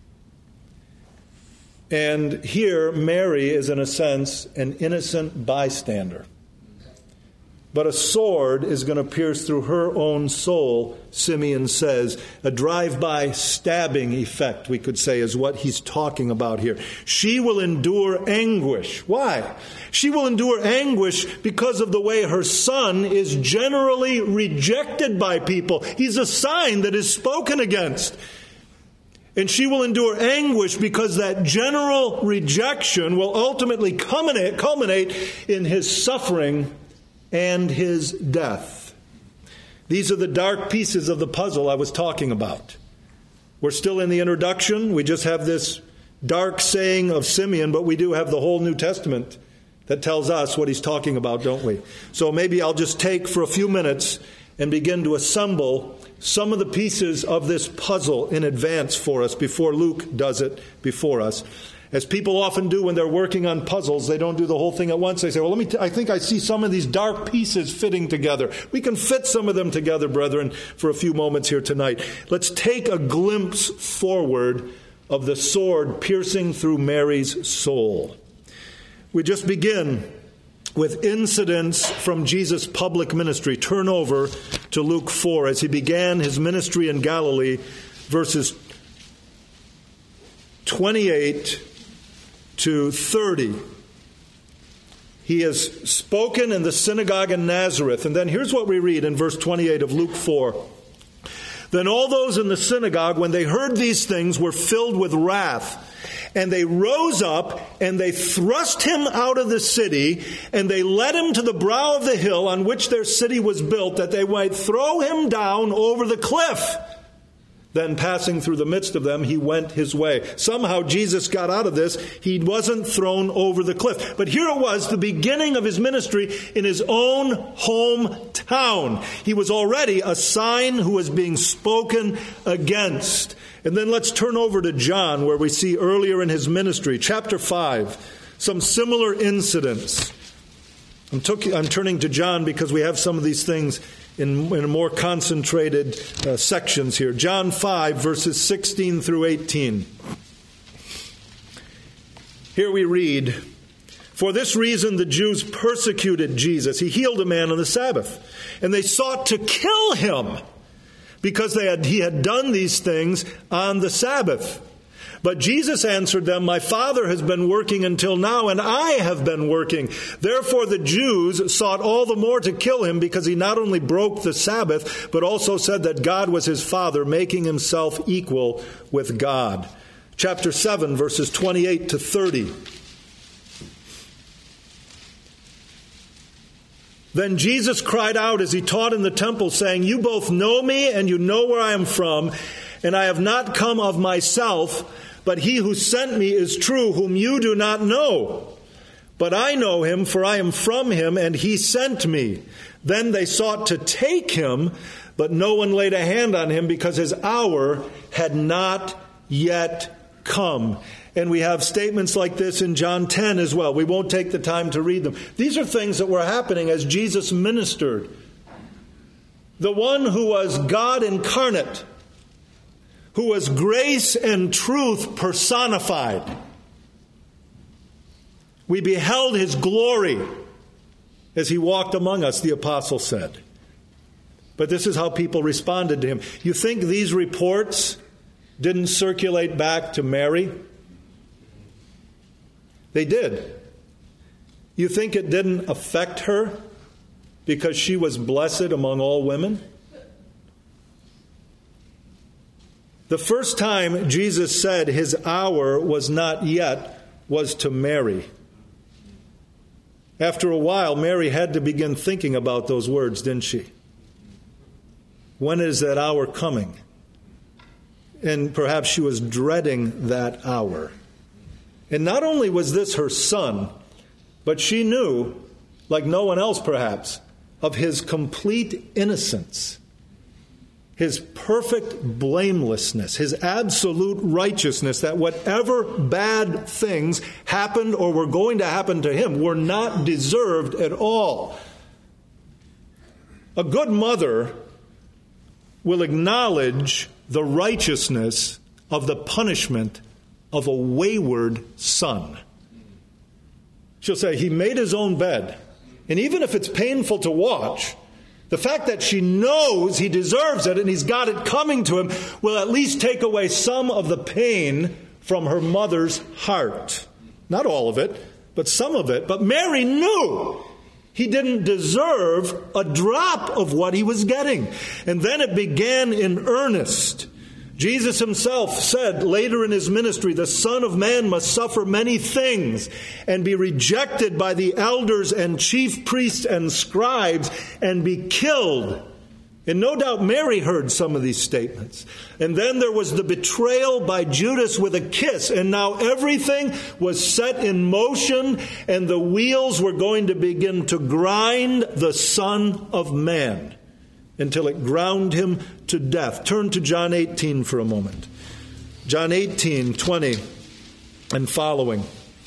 And here, Mary is, in a sense, an innocent bystander. But a sword is going to pierce through her own soul, Simeon says. A drive-by stabbing effect, we could say, is what he's talking about here. She will endure anguish. Why? She will endure anguish because of the way her son is generally rejected by people. He's a sign that is spoken against. And she will endure anguish because that general rejection will ultimately culminate, culminate in his suffering and his death. These are the dark pieces of the puzzle I was talking about. We're still in the introduction. We just have this dark saying of Simeon, but we do have the whole New Testament that tells us what he's talking about, don't we? So maybe I'll just take for a few minutes and begin to assemble some of the pieces of this puzzle in advance for us before Luke does it before us. As people often do when they're working on puzzles, they don't do the whole thing at once. They say, well, let me t- I think I see some of these dark pieces fitting together. We can fit some of them together, brethren, for a few moments here tonight. Let's take a glimpse forward of the sword piercing through Mary's soul. We just begin with incidents from Jesus' public ministry. Turn over to Luke four as he began his ministry in Galilee, verses twenty-eight to thirty. He has spoken in the synagogue in Nazareth. And then here's what we read in verse twenty-eight of Luke four. Then all those in the synagogue, when they heard these things, were filled with wrath. And they rose up, and they thrust him out of the city, and they led him to the brow of the hill on which their city was built, that they might throw him down over the cliff. Then passing through the midst of them, he went his way. Somehow Jesus got out of this. He wasn't thrown over the cliff. But here it was, the beginning of his ministry in his own hometown. He was already a sign who was being spoken against. And then let's turn over to John, where we see earlier in his ministry, chapter five, some similar incidents. I'm, took, I'm turning to John because we have some of these things in, in more concentrated uh, sections here. John five, verses sixteen through eighteen. Here we read, "For this reason the Jews persecuted Jesus. He healed a man on the Sabbath, and they sought to kill him, because they had, he had done these things on the Sabbath. But Jesus answered them, "My Father has been working until now, and I have been working." Therefore the Jews sought all the more to kill him, because he not only broke the Sabbath, but also said that God was his Father, making himself equal with God. Chapter seven, verses twenty-eight to thirty. Then Jesus cried out as he taught in the temple, saying, "You both know me, and you know where I am from, and I have not come of myself, but he who sent me is true, whom you do not know. But I know him, for I am from him, and he sent me." Then they sought to take him, but no one laid a hand on him, because his hour had not yet come. And we have statements like this in John ten as well. We won't take the time to read them. These are things that were happening as Jesus ministered. The one who was God incarnate, who was grace and truth personified. We beheld his glory as he walked among us, the apostle said. But this is how people responded to him. You think these reports didn't circulate back to Mary? They did. You think it didn't affect her because she was blessed among all women? The first time Jesus said his hour was not yet was to Mary. After a while, Mary had to begin thinking about those words, didn't she? When is that hour coming? And perhaps she was dreading that hour. And not only was this her son, but she knew, like no one else perhaps, of his complete innocence. His perfect blamelessness, his absolute righteousness, that whatever bad things happened or were going to happen to him were not deserved at all. A good mother will acknowledge the righteousness of the punishment of a wayward son. She'll say, he made his own bed. And even if it's painful to watch, the fact that she knows he deserves it and he's got it coming to him will at least take away some of the pain from her mother's heart. Not all of it, but some of it. But Mary knew he didn't deserve a drop of what he was getting. And then it began in earnest. Jesus himself said later in his ministry, the Son of Man must suffer many things and be rejected by the elders and chief priests and scribes and be killed. And no doubt Mary heard some of these statements. And then there was the betrayal by Judas with a kiss. And now everything was set in motion and the wheels were going to begin to grind the Son of Man until it ground him to death. Turn to John eighteen for a moment. John eighteen, twenty and following.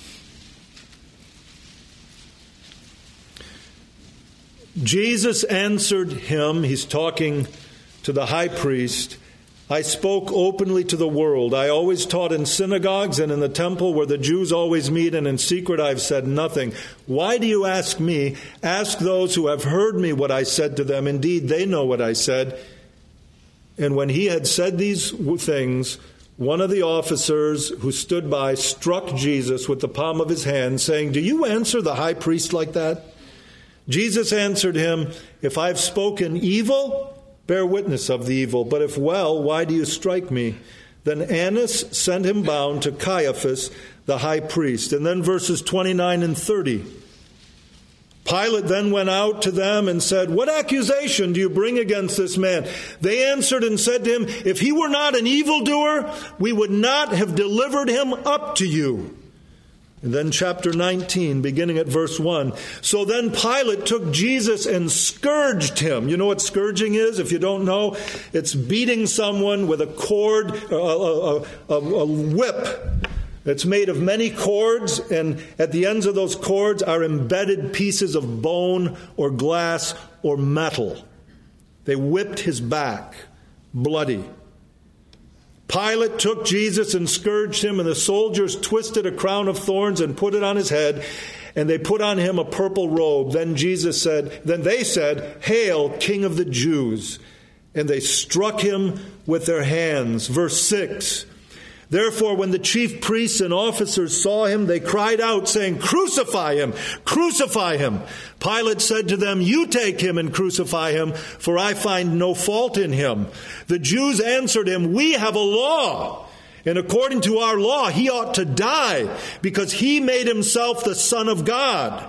Jesus answered him, he's talking to the high priest, I spoke openly to the world. I always taught in synagogues and in the temple where the Jews always meet, and in secret I've said nothing. Why do you ask me? Ask those who have heard me what I said to them. Indeed, they know what I said. And when he had said these things, one of the officers who stood by struck Jesus with the palm of his hand, saying, do you answer the high priest like that? Jesus answered him, if I've spoken evil, bear witness of the evil. But if well, why do you strike me? Then Annas sent him bound to Caiaphas, the high priest. And then verses twenty-nine and thirty. Pilate then went out to them and said, what accusation do you bring against this man? They answered and said to him, if he were not an evildoer, we would not have delivered him up to you. And then chapter nineteen, beginning at verse one. So then Pilate took Jesus and scourged him. You know what scourging is? If you don't know, it's beating someone with a cord, a, a, a, a whip. It's made of many cords, and at the ends of those cords are embedded pieces of bone or glass or metal. They whipped his back, bloody. Pilate took Jesus and scourged him, and the soldiers twisted a crown of thorns and put it on his head, and they put on him a purple robe. Then Jesus said, then they said, Hail, King of the Jews! and they struck him with their hands. Verse six. Therefore, when the chief priests and officers saw him, they cried out, saying, "Crucify him! Crucify him!" Pilate said to them, "You take him and crucify him, for I find no fault in him." The Jews answered him, "We have a law, and according to our law, he ought to die, because he made himself the Son of God."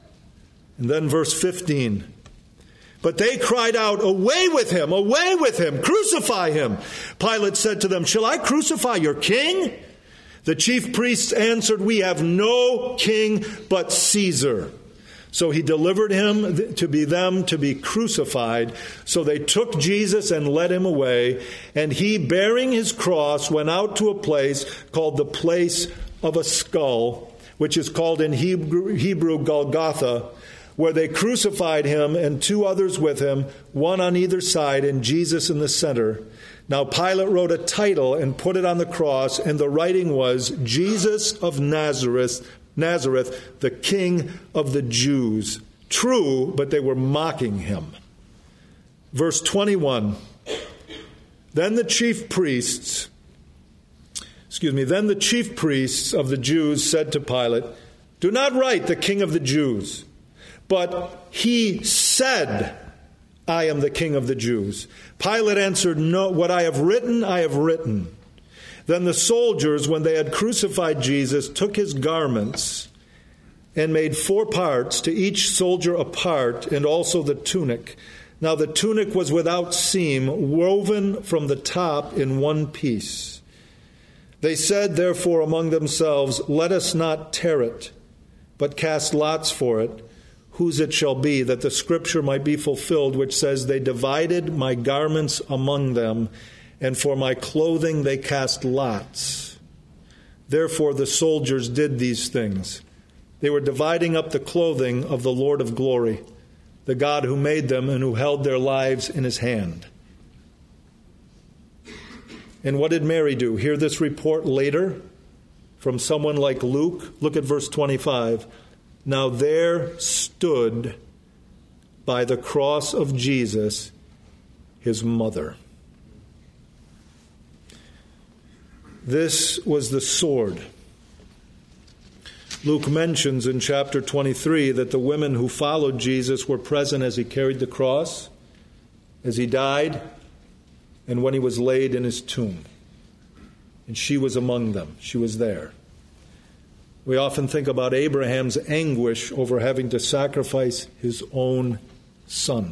And then verse fifteen. But they cried out, "Away with him! Away with him! Crucify him!" Pilate said to them, "Shall I crucify your king?" The chief priests answered, "We have no king but Caesar." So he delivered him to be them to be crucified. So they took Jesus and led him away. And he, bearing his cross, went out to a place called the Place of a Skull, which is called in Hebrew, Hebrew Golgotha, where they crucified him and two others with him, one on either side, and Jesus in the center. Now Pilate wrote a title and put it on the cross, and the writing was, "Jesus of Nazareth, Nazareth, the King of the Jews." True, but they were mocking him. Verse twenty-one. Then the chief priests, excuse me, then the chief priests of the Jews said to Pilate, "Do not write the King of the Jews, but he said, 'I am the King of the Jews.'" Pilate answered, "No, what I have written, I have written." Then the soldiers, when they had crucified Jesus, took his garments and made four parts, to each soldier a part, and also the tunic. Now the tunic was without seam, woven from the top in one piece. They said, therefore, among themselves, "Let us not tear it, but cast lots for it, whose it shall be," that the scripture might be fulfilled, which says, "They divided my garments among them, and for my clothing they cast lots." Therefore the soldiers did these things. They were dividing up the clothing of the Lord of glory, the God who made them and who held their lives in his hand. And what did Mary do? Hear this report later from someone like Luke. Look at verse twenty-five. Now there stood by the cross of Jesus his mother. This was the sword. Luke mentions in chapter twenty-three that the women who followed Jesus were present as he carried the cross, as he died, and when he was laid in his tomb. And she was among them. She was there. We often think about Abraham's anguish over having to sacrifice his own son.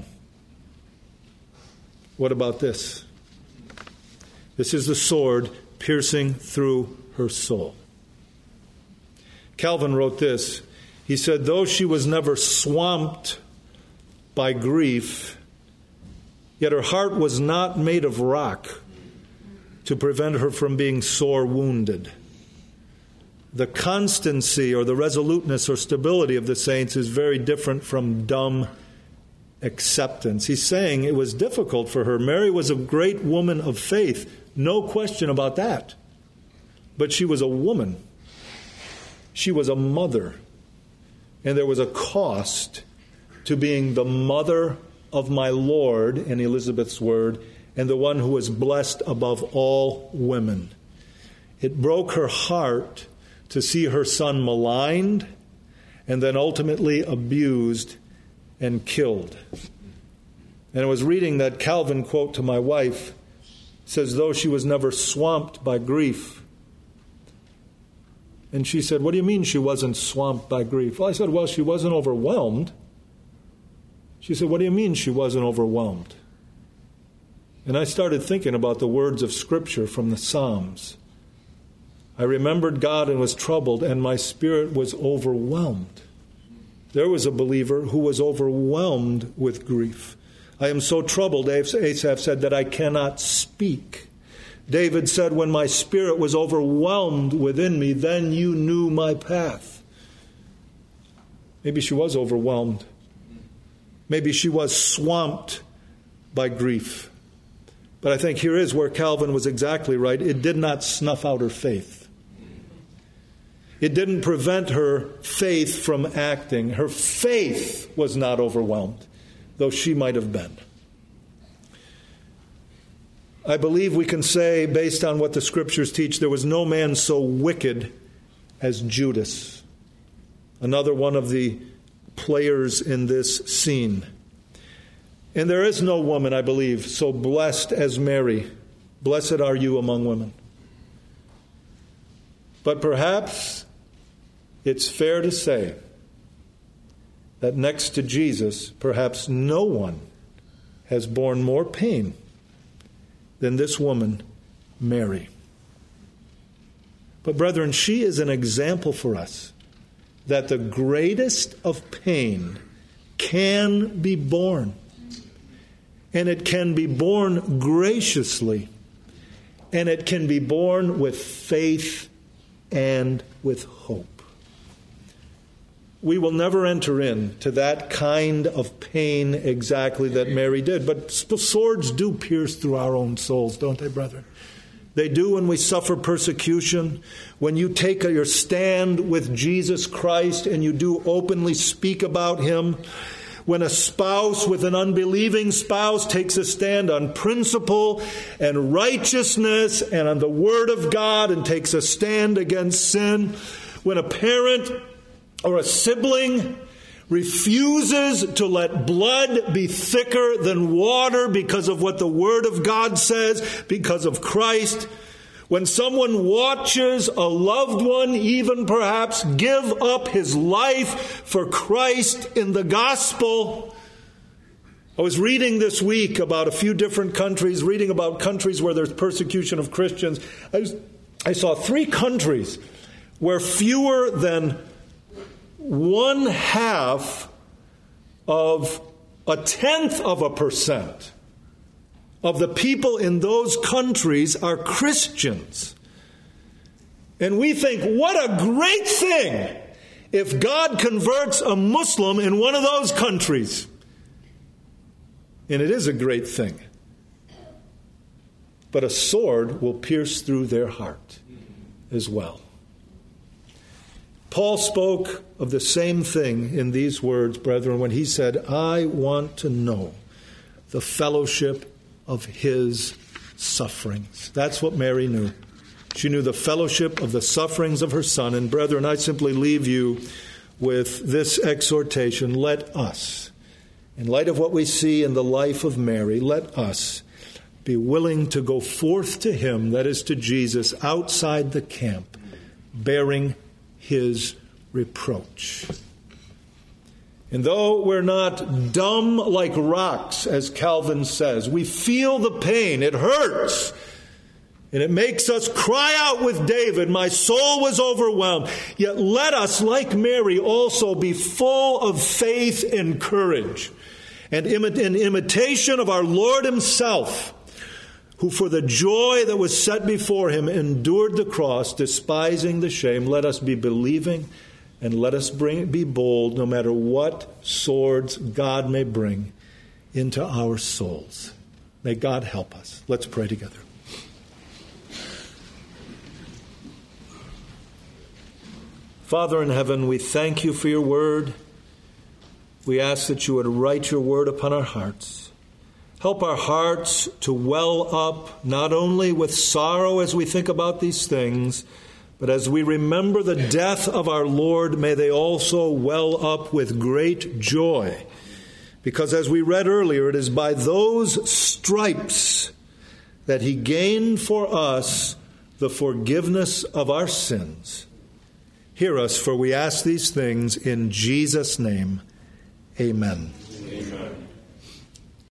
What about this? This is the sword piercing through her soul. Calvin wrote this. He said, though she was never swamped by grief, yet her heart was not made of rock to prevent her from being sore wounded. The constancy or the resoluteness or stability of the saints is very different from dumb acceptance. He's saying it was difficult for her. Mary was a great woman of faith. No question about that. But she was a woman. She was a mother. And there was a cost to being the mother of my Lord, in Elizabeth's word, and the one who was blessed above all women. It broke her heart to see her son maligned and then ultimately abused and killed. And I was reading that Calvin quote to my wife. Says, though she was never swamped by grief. And she said, what do you mean she wasn't swamped by grief? Well, I said, well, she wasn't overwhelmed. She said, what do you mean she wasn't overwhelmed? And I started thinking about the words of Scripture from the Psalms. I remembered God and was troubled, and my spirit was overwhelmed. There was a believer who was overwhelmed with grief. I am so troubled, Asaph said, that I cannot speak. David said, when my spirit was overwhelmed within me, then you knew my path. Maybe she was overwhelmed. Maybe she was swamped by grief. But I think here is where Calvin was exactly right. It did not snuff out her faith. It didn't prevent her faith from acting. Her faith was not overwhelmed, though she might have been. I believe we can say, based on what the Scriptures teach, there was no man so wicked as Judas, another one of the players in this scene. And there is no woman, I believe, so blessed as Mary. Blessed are you among women. But perhaps it's fair to say that next to Jesus, perhaps no one has borne more pain than this woman, Mary. But brethren, she is an example for us that the greatest of pain can be borne. And it can be borne graciously. And it can be borne with faith and with hope. We will never enter into that kind of pain exactly that Mary did. But swords do pierce through our own souls, don't they, brethren? They do when we suffer persecution, when you take your stand with Jesus Christ and you do openly speak about Him, when a spouse with an unbelieving spouse takes a stand on principle and righteousness and on the Word of God and takes a stand against sin, when a parent or a sibling refuses to let blood be thicker than water because of what the Word of God says, because of Christ. When someone watches a loved one, even perhaps, give up his life for Christ in the gospel. I was reading this week about a few different countries, reading about countries where there's persecution of Christians. I, was, I saw three countries where fewer than one half of a tenth of a percent of the people in those countries are Christians. And we think, what a great thing if God converts a Muslim in one of those countries. And it is a great thing. But a sword will pierce through their heart as well. Paul spoke of the same thing in these words, brethren, when he said, I want to know the fellowship of his sufferings. That's what Mary knew. She knew the fellowship of the sufferings of her Son. And brethren, I simply leave you with this exhortation. Let us, in light of what we see in the life of Mary, let us be willing to go forth to Him, that is to Jesus, outside the camp, bearing His reproach. And though we're not dumb like rocks, as Calvin says, we feel the pain. It hurts. And it makes us cry out with David, my soul was overwhelmed. Yet let us, like Mary, also be full of faith and courage. And in imitation of our Lord Himself, who for the joy that was set before Him endured the cross, despising the shame, let us be believing and let us bring, be bold no matter what swords God may bring into our souls. May God help us. Let's pray together. Father in heaven, we thank You for Your word. We ask that You would write Your word upon our hearts. Help our hearts to well up, not only with sorrow as we think about these things, but as we remember the death of our Lord, may they also well up with great joy. Because as we read earlier, it is by those stripes that He gained for us the forgiveness of our sins. Hear us, for we ask these things in Jesus' name. Amen.